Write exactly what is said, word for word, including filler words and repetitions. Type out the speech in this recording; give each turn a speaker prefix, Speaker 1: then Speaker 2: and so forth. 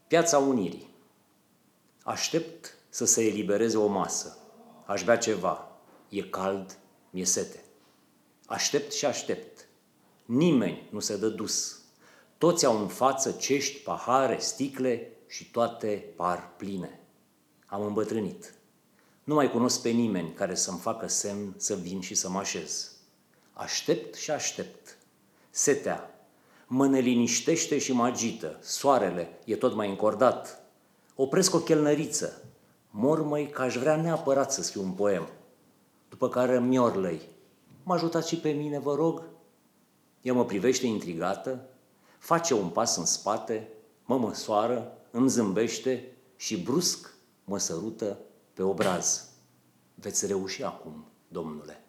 Speaker 1: Piața Unirii. Aștept să se elibereze o masă. Aș bea ceva. E cald, mi-e sete. Aștept și aștept. Nimeni nu se dă dus. Toți au în față cești, pahare, sticle și toate par pline. Am îmbătrânit. Nu mai cunosc pe nimeni care să-mi facă semn să vin și să mă așez. Aștept și aștept. Setea mă neliniștește și mă agită. Soarele e tot mai încordat. Opresc o chelnăriță. Mormăi că aș vrea neapărat să scriu un poem. După care miorlăi. Mă ajutați și pe mine, vă rog? Ea mă privește intrigată, face un pas în spate, mă măsoară, îmi zâmbește și brusc mă sărută pe obraz. Veți reuși acum, domnule.